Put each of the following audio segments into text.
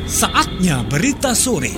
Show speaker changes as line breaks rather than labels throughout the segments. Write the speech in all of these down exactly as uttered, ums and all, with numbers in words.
Saatnya berita sore.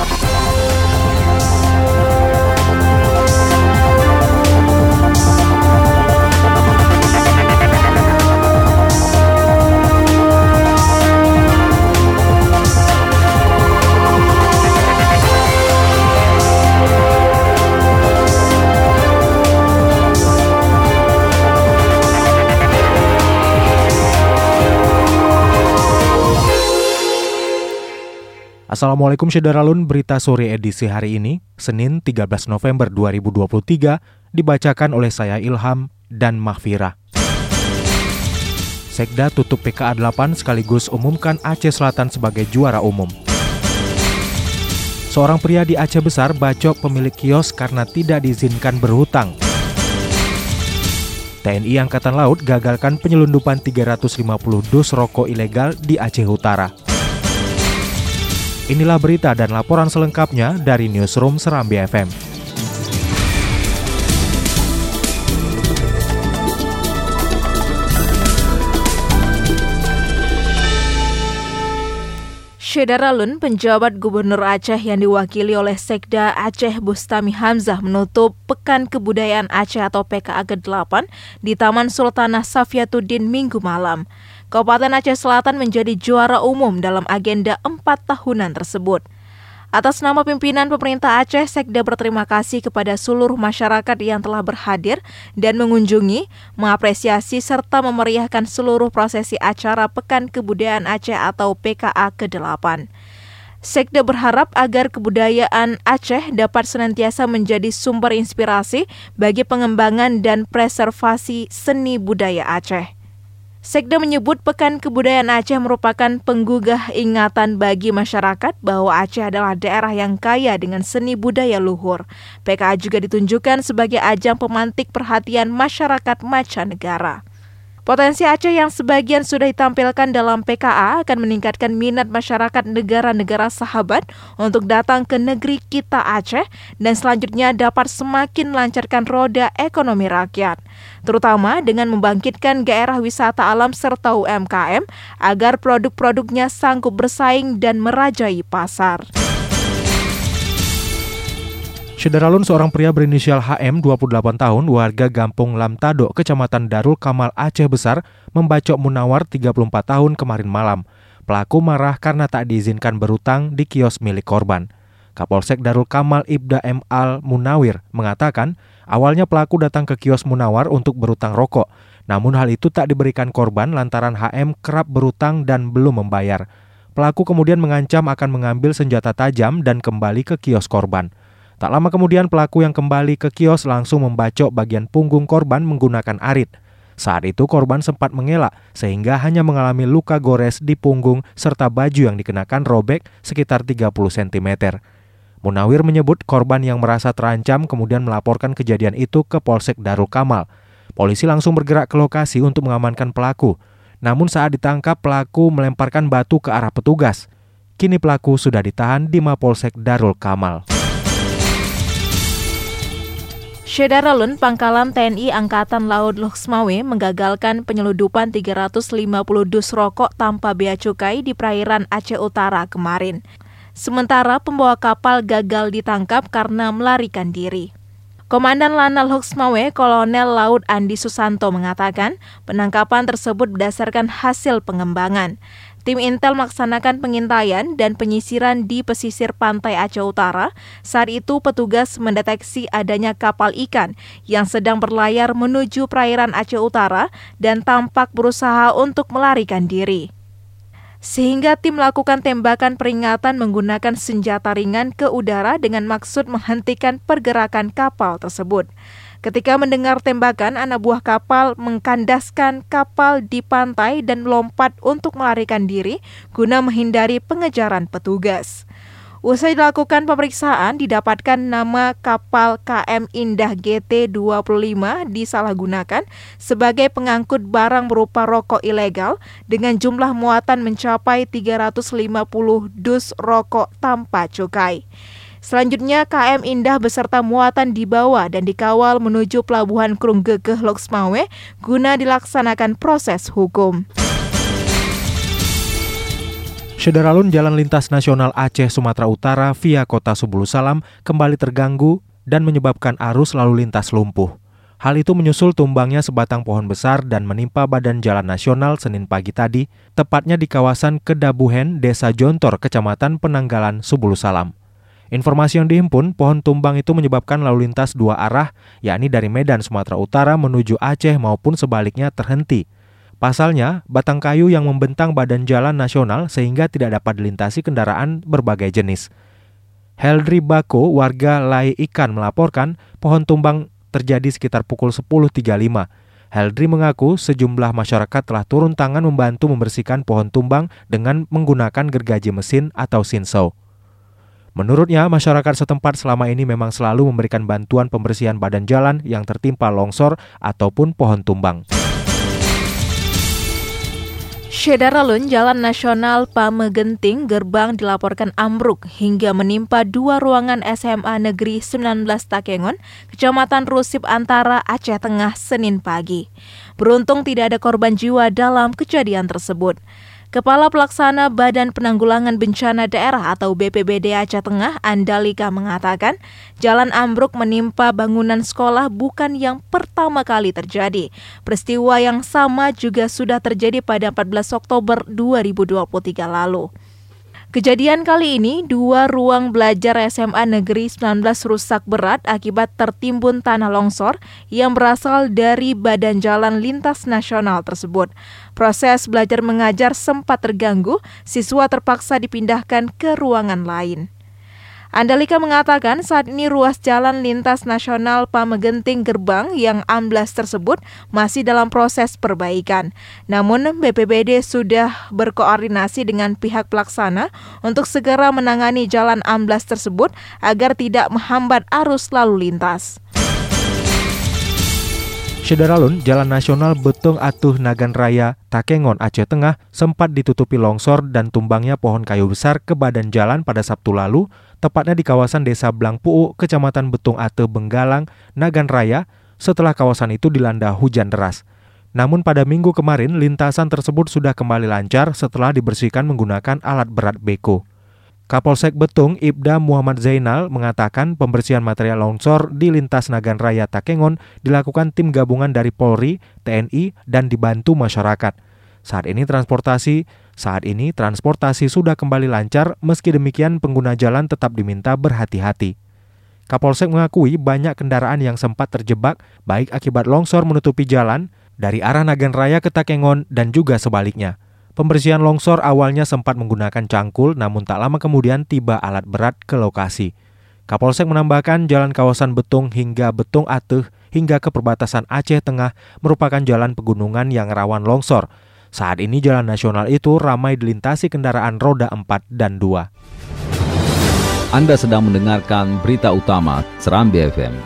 Assalamualaikum Syederalun, berita sore edisi hari ini, Senin tiga belas November dua ribu dua puluh tiga, dibacakan oleh saya Ilham dan Mahfirah. Sekda tutup P K A delapan sekaligus umumkan Aceh Selatan sebagai juara umum. Seorang pria di Aceh Besar bacok pemilik kios karena tidak diizinkan berhutang. T N I Angkatan Laut gagalkan penyelundupan tiga ratus lima puluh dus rokok ilegal di Aceh Utara. Inilah berita dan laporan selengkapnya dari Newsroom Serambi F M.
Syederalun, penjabat Gubernur Aceh yang diwakili oleh Sekda Aceh Bustami Hamzah menutup Pekan Kebudayaan Aceh atau P K A ke delapan di Taman Sultanah Safiatuddin Minggu malam. Kabupaten Aceh Selatan menjadi juara umum dalam agenda empat tahunan tersebut. Atas nama pimpinan pemerintah Aceh, Sekda berterima kasih kepada seluruh masyarakat yang telah berhadir dan mengunjungi, mengapresiasi serta memeriahkan seluruh prosesi acara Pekan Kebudayaan Aceh atau P K A ke delapan. Sekda berharap agar kebudayaan Aceh dapat senantiasa menjadi sumber inspirasi bagi pengembangan dan preservasi seni budaya Aceh. Sekda menyebut Pekan Kebudayaan Aceh merupakan penggugah ingatan bagi masyarakat bahwa Aceh adalah daerah yang kaya dengan seni budaya luhur. P K A juga ditunjukkan sebagai ajang pemantik perhatian masyarakat mancanegara. Potensi Aceh yang sebagian sudah ditampilkan dalam P K A akan meningkatkan minat masyarakat negara-negara sahabat untuk datang ke negeri kita Aceh dan selanjutnya dapat semakin melancarkan roda ekonomi rakyat, terutama dengan membangkitkan gairah wisata alam serta U M K M agar produk-produknya sanggup bersaing dan merajai pasar.
Syederalun, seorang pria berinisial H M, dua puluh delapan tahun, warga Gampung Lamtado, Kecamatan Darul Kamal, Aceh Besar, membacok Munawar, tiga puluh empat tahun, kemarin malam. Pelaku marah karena tak diizinkan berhutang di kios milik korban. Kapolsek Darul Kamal Ibda M. Al Munawir mengatakan, awalnya pelaku datang ke kios Munawar untuk berhutang rokok. Namun hal itu tak diberikan korban lantaran H M kerap berhutang dan belum membayar. Pelaku kemudian mengancam akan mengambil senjata tajam dan kembali ke kios korban. Tak lama kemudian pelaku yang kembali ke kios langsung membacok bagian punggung korban menggunakan arit. Saat itu korban sempat mengelak sehingga hanya mengalami luka gores di punggung serta baju yang dikenakan robek sekitar tiga puluh sentimeter. Munawir menyebut korban yang merasa terancam kemudian melaporkan kejadian itu ke Polsek Darul Kamal. Polisi langsung bergerak ke lokasi untuk mengamankan pelaku. Namun saat ditangkap pelaku melemparkan batu ke arah petugas. Kini pelaku sudah ditahan di Mapolsek Darul Kamal.
Syederalun, Pangkalan T N I Angkatan Laut Loksmawe menggagalkan penyelundupan tiga ratus lima puluh dus rokok tanpa bea cukai di perairan Aceh Utara kemarin. Sementara pembawa kapal gagal ditangkap karena melarikan diri. Komandan Lanal Loksmawe, Kolonel Laut Andi Susanto mengatakan, penangkapan tersebut berdasarkan hasil pengembangan. Tim Intel melaksanakan pengintaian dan penyisiran di pesisir pantai Aceh Utara. Saat itu petugas mendeteksi adanya kapal ikan yang sedang berlayar menuju perairan Aceh Utara dan tampak berusaha untuk melarikan diri. Sehingga tim melakukan tembakan peringatan menggunakan senjata ringan ke udara dengan maksud menghentikan pergerakan kapal tersebut. Ketika mendengar tembakan, anak buah kapal mengkandaskan kapal di pantai dan melompat untuk melarikan diri guna menghindari pengejaran petugas. Usai dilakukan pemeriksaan, didapatkan nama kapal K M Indah G T dua puluh lima disalahgunakan sebagai pengangkut barang berupa rokok ilegal dengan jumlah muatan mencapai tiga ratus lima puluh dus rokok tanpa cukai. Selanjutnya, K M Indah beserta muatan dibawa dan dikawal menuju Pelabuhan Krung Gegeh Loksmawe guna dilaksanakan proses hukum.
Syederalun Jalan Lintas Nasional Aceh Sumatera Utara via Kota Subulu Salam kembali terganggu dan menyebabkan arus lalu lintas lumpuh. Hal itu menyusul tumbangnya sebatang pohon besar dan menimpa badan jalan nasional Senin pagi tadi, tepatnya di kawasan Kedabuhen, Desa Jontor, Kecamatan Penanggalan, Subulu Salam. Informasi yang dihimpun, pohon tumbang itu menyebabkan lalu lintas dua arah, yakni dari Medan, Sumatera Utara menuju Aceh maupun sebaliknya terhenti. Pasalnya, batang kayu yang membentang badan jalan nasional sehingga tidak dapat dilintasi kendaraan berbagai jenis. Heldri Bako, warga Lai Ikan, melaporkan pohon tumbang terjadi sekitar pukul sepuluh tiga puluh lima. Heldri mengaku sejumlah masyarakat telah turun tangan membantu membersihkan pohon tumbang dengan menggunakan gergaji mesin atau sinso. Menurutnya, masyarakat setempat selama ini memang selalu memberikan bantuan pembersihan badan jalan yang tertimpa longsor ataupun pohon tumbang.
Syederalun Jalan Nasional Pamegenting Gerbang dilaporkan ambruk hingga menimpa dua ruangan S M A Negeri sembilan belas Takengon, Kecamatan Rusip Antara, Aceh Tengah, Senin pagi. Beruntung tidak ada korban jiwa dalam kejadian tersebut. Kepala Pelaksana Badan Penanggulangan Bencana Daerah atau B P B D Aceh Tengah, Andalika, mengatakan jalan ambruk menimpa bangunan sekolah bukan yang pertama kali terjadi. Peristiwa yang sama juga sudah terjadi pada empat belas Oktober dua ribu dua puluh tiga lalu. Kejadian kali ini, dua ruang belajar S M A Negeri sembilan belas rusak berat akibat tertimbun tanah longsor yang berasal dari badan jalan lintas nasional tersebut. Proses belajar mengajar sempat terganggu, siswa terpaksa dipindahkan ke ruangan lain. Andalika mengatakan saat ini ruas jalan lintas nasional Pamegenting Gerbang yang amblas tersebut masih dalam proses perbaikan. Namun B P B D sudah berkoordinasi dengan pihak pelaksana untuk segera menangani jalan amblas tersebut agar tidak menghambat arus lalu lintas.
Syederalun, Jalan Nasional Betung Atuh Nagan Raya, Takengon, Aceh Tengah sempat ditutupi longsor dan tumbangnya pohon kayu besar ke badan jalan pada Sabtu lalu, tepatnya di kawasan Desa Blangpuu, Kecamatan Betung Atuh Benggalang, Nagan Raya, setelah kawasan itu dilanda hujan deras. Namun pada minggu kemarin, lintasan tersebut sudah kembali lancar setelah dibersihkan menggunakan alat berat beko. Kapolsek Betung, Ibda Muhammad Zainal, mengatakan pembersihan material longsor di lintas Nagan Raya Takengon dilakukan tim gabungan dari Polri, T N I, dan dibantu masyarakat. Saat ini transportasi, saat ini transportasi sudah kembali lancar, meski demikian pengguna jalan tetap diminta berhati-hati. Kapolsek mengakui banyak kendaraan yang sempat terjebak, baik akibat longsor menutupi jalan, dari arah Nagan Raya ke Takengon, dan juga sebaliknya. Pembersihan longsor awalnya sempat menggunakan cangkul, namun tak lama kemudian tiba alat berat ke lokasi. Kapolsek menambahkan jalan kawasan Betung hingga Betung Atuh hingga ke perbatasan Aceh Tengah merupakan jalan pegunungan yang rawan longsor. Saat ini jalan nasional itu ramai dilintasi kendaraan roda empat dan dua.
Anda sedang mendengarkan berita utama Serambi F M.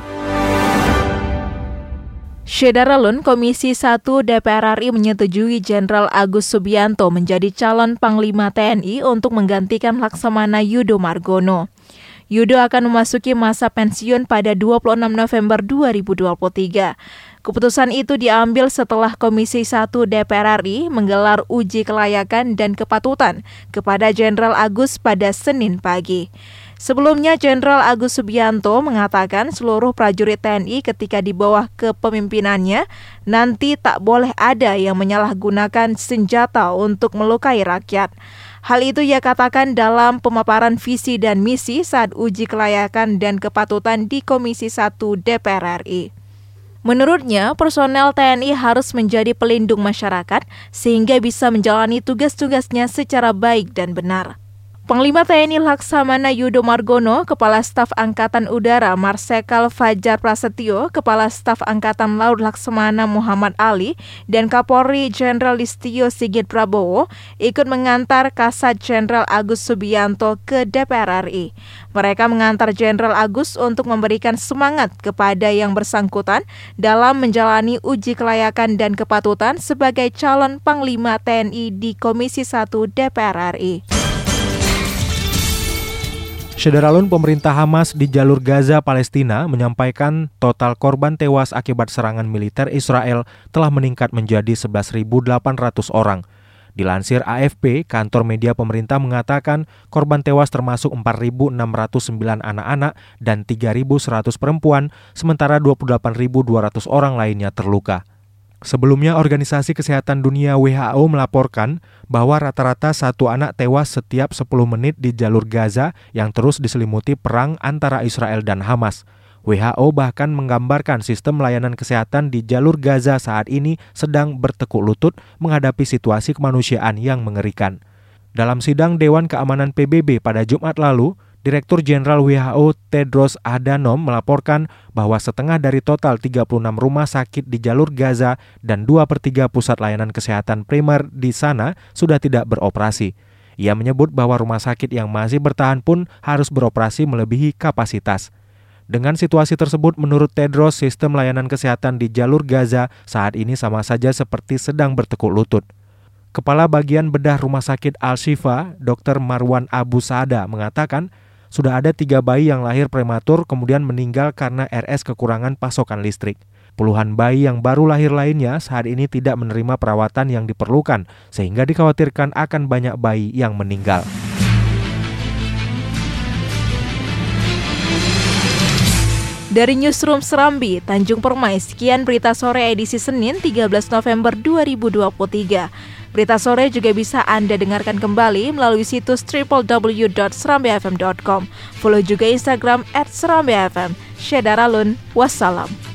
Syederalun, Komisi satu D P R R I menyetujui Jenderal Agus Subianto menjadi calon Panglima T N I untuk menggantikan Laksamana Yudo Margono. Yudo akan memasuki masa pensiun pada dua puluh enam November dua ribu dua puluh tiga. Keputusan itu diambil setelah Komisi satu D P R R I menggelar uji kelayakan dan kepatutan kepada Jenderal Agus pada Senin pagi. Sebelumnya, Jenderal Agus Subianto mengatakan seluruh prajurit T N I ketika di bawah kepemimpinannya nanti tak boleh ada yang menyalahgunakan senjata untuk melukai rakyat. Hal itu ia katakan dalam pemaparan visi dan misi saat uji kelayakan dan kepatutan di Komisi satu D P R R I. Menurutnya, personel T N I harus menjadi pelindung masyarakat sehingga bisa menjalani tugas-tugasnya secara baik dan benar. Panglima T N I Laksamana Yudo Margono, Kepala Staf Angkatan Udara Marsikal Fajar Prasetyo, Kepala Staf Angkatan Laut Laksamana Muhammad Ali, dan Kapolri Jenderal Listio Sigit Prabowo ikut mengantar Kasat Jenderal Agus Subianto ke D P R R I. Mereka mengantar Jenderal Agus untuk memberikan semangat kepada yang bersangkutan dalam menjalani uji kelayakan dan kepatutan sebagai calon Panglima T N I di Komisi satu D P R R I.
Syederalun, pemerintah Hamas di jalur Gaza, Palestina menyampaikan total korban tewas akibat serangan militer Israel telah meningkat menjadi sebelas ribu delapan ratus orang. Dilansir A F P, kantor media pemerintah mengatakan korban tewas termasuk empat ribu enam ratus sembilan anak-anak dan tiga ribu seratus perempuan, sementara dua puluh delapan ribu dua ratus orang lainnya terluka. Sebelumnya, Organisasi Kesehatan Dunia W H O melaporkan bahwa rata-rata satu anak tewas setiap sepuluh menit di jalur Gaza yang terus diselimuti perang antara Israel dan Hamas. W H O bahkan menggambarkan sistem layanan kesehatan di jalur Gaza saat ini sedang bertekuk lutut menghadapi situasi kemanusiaan yang mengerikan. Dalam sidang Dewan Keamanan P B B pada Jumat lalu, Direktur Jenderal W H O Tedros Adhanom melaporkan bahwa setengah dari total tiga puluh enam rumah sakit di jalur Gaza dan dua per tiga pusat layanan kesehatan primer di sana sudah tidak beroperasi. Ia menyebut bahwa rumah sakit yang masih bertahan pun harus beroperasi melebihi kapasitas. Dengan situasi tersebut, menurut Tedros, sistem layanan kesehatan di jalur Gaza saat ini sama saja seperti sedang bertekuk lutut. Kepala Bagian Bedah Rumah Sakit Al-Shifa, Dokter Marwan Abu Saada, mengatakan sudah ada tiga bayi yang lahir prematur kemudian meninggal karena R S kekurangan pasokan listrik. Puluhan bayi yang baru lahir lainnya saat ini tidak menerima perawatan yang diperlukan, sehingga dikhawatirkan akan banyak bayi yang meninggal.
Dari Newsroom Serambi, Tanjung Permai, sekian berita sore edisi Senin tiga belas November dua ribu dua puluh tiga. Berita sore juga bisa Anda dengarkan kembali melalui situs w w w dot serambi f m dot com. Follow juga Instagram at serambi f m. Syedaralun, wassalam.